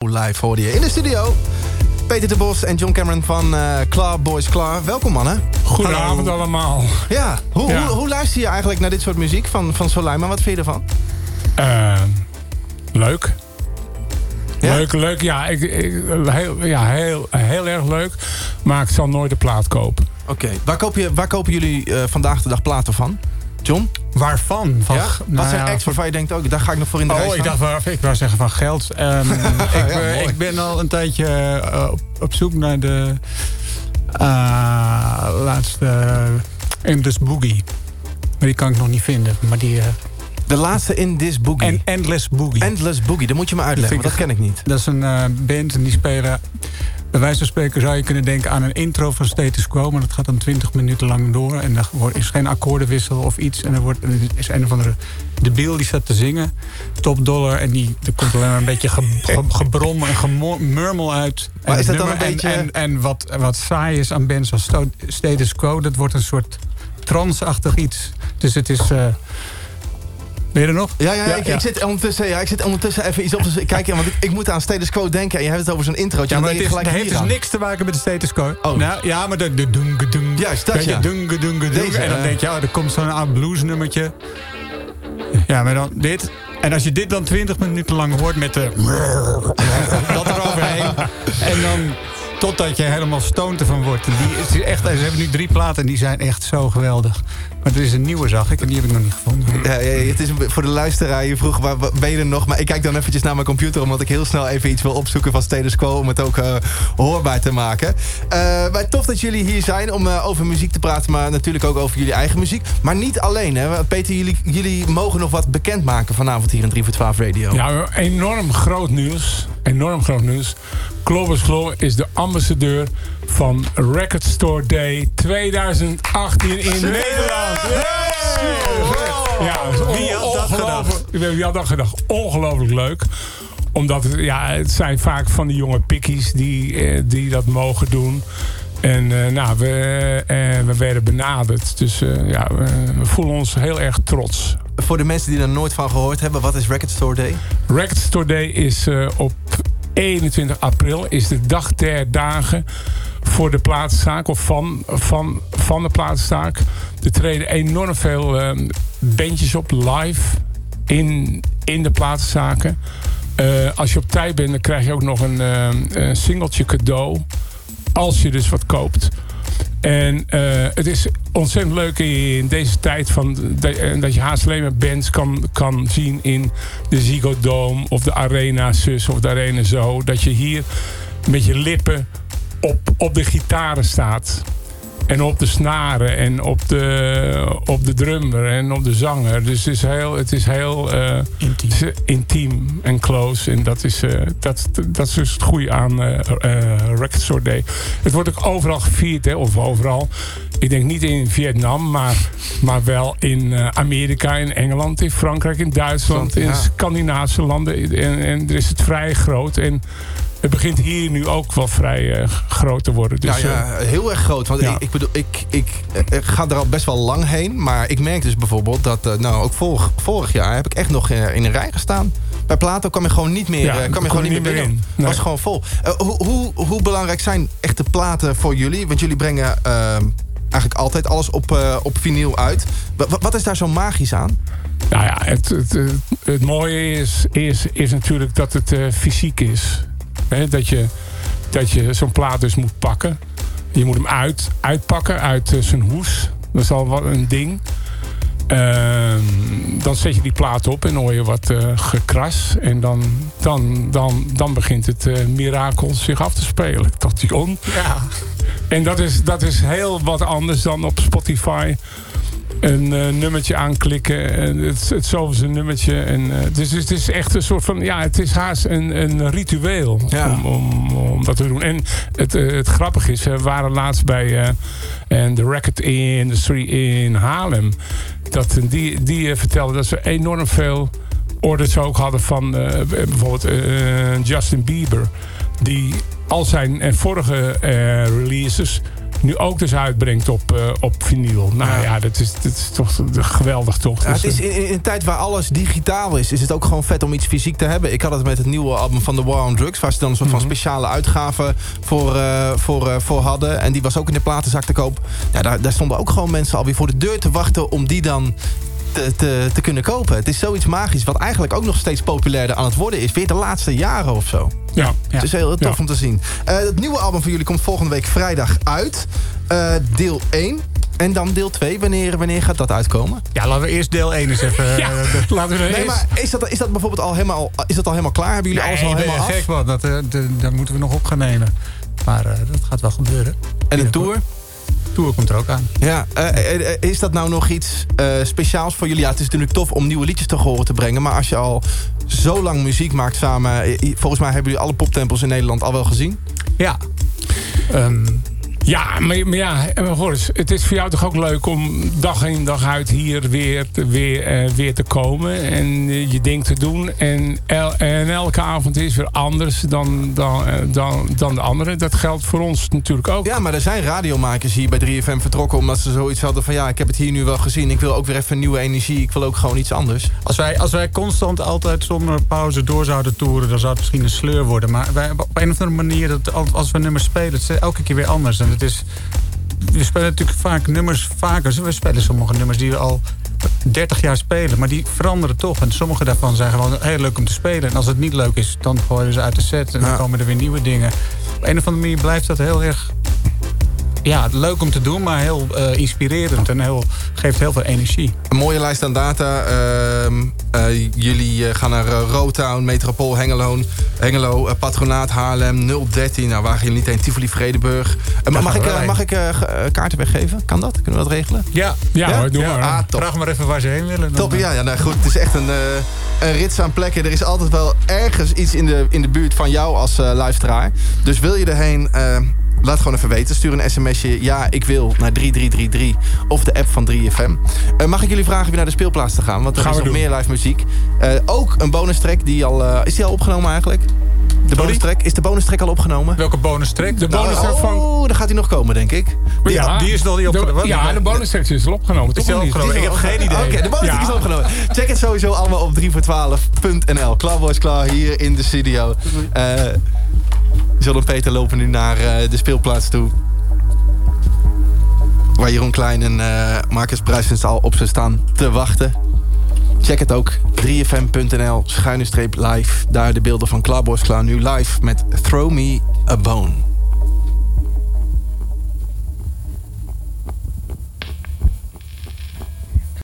Live hoorde je in de studio. Peter de Bos en John Cameron van Claw Boys Claw. Welkom mannen. Goedenavond allemaal. Ja, hoe luister je eigenlijk naar dit soort muziek van Soleima? Wat vind je ervan? Leuk. Ja? Leuk. Ja, heel erg leuk. Maar ik zal nooit de plaat kopen. Oké. Waar kopen jullie vandaag de dag platen van? John? Waarvan? Ja? Wat zijn acts waarvan je denkt, daar ga ik nog voor in de rij staan? Ik wou zeggen van geld. Ik ben al een tijdje op zoek naar de laatste In This Boogie. Maar die kan ik nog niet vinden. Maar die... De laatste In This Boogie. Endless Boogie. Endless Boogie, dat moet je me uitleggen, want dat ken ik niet. Dat is een band en die spelen... Bij wijze van spreken zou je kunnen denken aan een intro van Status Quo... maar dat gaat dan 20 minuten lang door... en er is geen akkoordenwissel of iets... en er is een of andere debiel die staat te zingen... Top Dollar, en er komt alleen maar een beetje gebrom en gemurmel uit. Maar en is dat dan een beetje... En wat saai is aan bands als Status Quo... dat wordt een soort trance-achtig iets. Dus het is... Ben je er nog? Ja. Ik zit ondertussen even iets op te kijken. Want ik moet aan Status Quo denken. En je hebt het over zo'n introotje. Ja, maar het heeft dus niks te maken met de Status Quo. Oh. Nou, ja, maar de doeng-gedung. Juist, dat ja. Deze, en dan denk je, er komt zo'n bluesnummertje. Ja, maar dan dit. En als je dit dan 20 minuten lang hoort met de... dat eroverheen. En dan... Totdat je helemaal stoned ervan wordt. Ze hebben nu 3 platen en die zijn echt zo geweldig. Maar er is een nieuwe, zag ik, en die heb ik nog niet gevonden. Ja, het is voor de luisteraar. Je vroeg, waar ben je er nog? Maar ik kijk dan eventjes naar mijn computer... omdat ik heel snel even iets wil opzoeken van Status Quo... om het ook hoorbaar te maken. Maar tof dat jullie hier zijn om over muziek te praten... maar natuurlijk ook over jullie eigen muziek. Maar niet alleen, hè? Peter, jullie mogen nog wat bekendmaken... vanavond hier in 3 voor 12 Radio. Ja, enorm groot nieuws. Globus Glow is de ambassadeur van Record Store Day 2018 in Nederland. Ja, wie had dat gedacht? Ongelooflijk leuk. Omdat het zijn vaak van die jonge pikkies die dat mogen doen. En we werden benaderd. Dus we voelen ons heel erg trots. Voor de mensen die er nooit van gehoord hebben, wat is Record Store Day? Record Store Day is op 21 april is de dag der dagen voor de platenzaak of van de platenzaak. Er treden enorm veel bandjes op live in de platenzaken. Als je op tijd bent, dan krijg je ook nog een singeltje cadeau. Als je dus wat koopt. En het is ontzettend leuk in deze tijd dat je haast alleen maar bands kan zien in de Ziggo Dome of de Arena Zus of de Arena Zo. Dat je hier met je lippen op de gitaren staat. En op de snaren en op de drummer en op de zanger. Dus het is heel intiem en close. En dat is dus het goede aan Record Store Day. Het wordt ook overal gevierd, hè, of overal. Ik denk niet in Vietnam, maar wel in Amerika, in Engeland, in Frankrijk, in Duitsland, in Scandinavische landen. En er is het vrij groot. En het begint hier nu ook wel vrij groot te worden. Dus, heel erg groot. Want ik ga er al best wel lang heen. Maar ik merk dus bijvoorbeeld dat... ook vorig jaar heb ik echt nog in een rij gestaan. Bij Plato kwam je gewoon niet meer, binnen. Het was gewoon vol. Hoe belangrijk zijn echte platen voor jullie? Want jullie brengen eigenlijk altijd alles op vinyl uit. Wat is daar zo magisch aan? Nou ja, het mooie is natuurlijk dat het fysiek is. He, dat je zo'n plaat dus moet pakken. Je moet hem uitpakken uit zijn hoes. Dat is al wat een ding. Dan zet je die plaat op en hoor je wat gekras. En dan begint het mirakel zich af te spelen. Tot die on. Ja. En dat is heel wat anders dan op Spotify een nummertje aanklikken. En het zoveelste nummertje. En, dus het is echt een soort van... Ja, het is haast een ritueel om dat te doen. En het grappige is, we waren laatst bij de Record Industry in Haarlem. Die vertelde dat ze enorm veel orders ook hadden van bijvoorbeeld Justin Bieber. Die al zijn vorige releases nu ook dus uitbrengt op vinyl. Nou ja, dat is toch geweldig, toch? Ja, het is in een tijd waar alles digitaal is het ook gewoon vet om iets fysiek te hebben. Ik had het met het nieuwe album van The War on Drugs, waar ze dan een soort van speciale uitgave voor hadden. En die was ook in de platenzak te koop. Ja, daar stonden ook gewoon mensen alweer voor de deur te wachten om die dan te kunnen kopen. Het is zoiets magisch, wat eigenlijk ook nog steeds populairder aan het worden is. Weer de laatste jaren of zo. Ja. Het is heel tof om te zien. Het nieuwe album van jullie komt volgende week vrijdag uit. Deel 1. En dan deel 2, wanneer gaat dat uitkomen? Ja, laten we eerst deel 1 eens even... laten we nee, maar is dat bijvoorbeeld al helemaal klaar? Hebben jullie alles al helemaal af? Gek wat, daar moeten we nog op gaan nemen. Maar dat gaat wel gebeuren. En de tour? Tour komt er ook aan. Ja, is dat nou nog iets speciaals voor jullie? Ja, het is natuurlijk tof om nieuwe liedjes te horen te brengen. Maar als je al zo lang muziek maakt samen... Volgens mij hebben jullie alle poptempels in Nederland al wel gezien? Ja. Ja, maar ja, Horst, het is voor jou toch ook leuk om dag in dag uit hier weer te komen en je ding te doen. En elke avond is weer anders dan de andere. Dat geldt voor ons natuurlijk ook. Ja, maar er zijn radiomakers hier bij 3FM vertrokken omdat ze zoiets hadden van ja, ik heb het hier nu wel gezien. Ik wil ook weer even nieuwe energie. Ik wil ook gewoon iets anders. Als wij constant altijd zonder pauze door zouden toeren, dan zou het misschien een sleur worden. Maar wij, op een of andere manier, als we nummers spelen, het is elke keer weer anders. En we spelen natuurlijk vaak nummers vaker. We spelen sommige nummers die we al 30 jaar spelen. Maar die veranderen toch. En sommige daarvan zijn gewoon heel leuk om te spelen. En als het niet leuk is, dan gooien ze uit de set. En dan komen er weer nieuwe dingen. Op een of andere manier blijft dat heel erg... Ja, leuk om te doen, maar heel inspirerend. En geeft heel veel energie. Een mooie lijst aan data. Jullie gaan naar Rotown, Metropool, Hengelo, Patronaat, Haarlem, 013. Nou, waar gaan jullie niet heen? Tivoli, Vredenburg. Mag ik kaarten weggeven? Kan dat? Kunnen we dat regelen? Ja, hoor, doe maar. Vraag maar even waar ze heen willen. Top, ja, nou goed. Het is echt een rits aan plekken. Er is altijd wel ergens iets in de buurt van jou als luisteraar. Dus wil je erheen... Laat gewoon even weten. Stuur een sms'je. Ja, ik wil naar 3333. Of de app van 3FM. Mag ik jullie vragen weer naar de speelplaats te gaan? Want er is nog meer live muziek. Ook een bonus track die al... Is die al opgenomen eigenlijk? Is de bonus track al opgenomen? Welke bonus track? De bonus track van... dan gaat hij nog komen, denk ik. Die is nog niet opgenomen. Ja, de bonus track is al opgenomen. Is al opgenomen? Ik heb geen idee. Oké, de bonus track is al opgenomen. Check het sowieso allemaal op 3voor12.nl. Klaarboys klaar hier in de studio. John en Peter lopen nu naar de speelplaats toe. Waar Jeroen Klein en Marcus Bruijsens al op ze staan te wachten. Check het ook. 3fm.nl /live. Daar de beelden van Klaarboys klaar nu live met Throw Me a Bone.